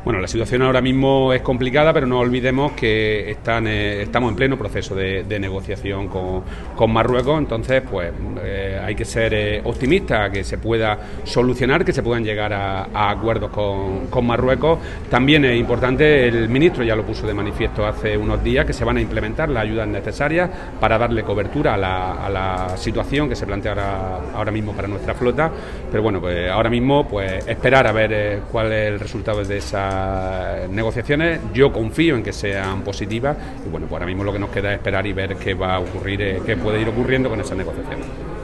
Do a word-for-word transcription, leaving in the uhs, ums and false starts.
Bueno, la situación ahora mismo es complicada, pero no olvidemos que están, eh, estamos en pleno proceso de, de negociación con, con Marruecos, entonces pues eh, hay que ser eh, optimistas, que se pueda solucionar, que se puedan llegar a, a acuerdos con, con Marruecos. También es importante, el ministro ya lo puso de manifiesto hace unos días, que se van a implementar las ayudas necesarias para darle cobertura a la, a la situación que se plantea ahora, ahora mismo para nuestra flota, pero bueno, pues ahora mismo pues esperar a ver eh, cuál es el resultado de esa negociaciones. Yo confío en que sean positivas y bueno, pues ahora mismo lo que nos queda es esperar y ver qué va a ocurrir, eh, qué puede ir ocurriendo con esas negociaciones.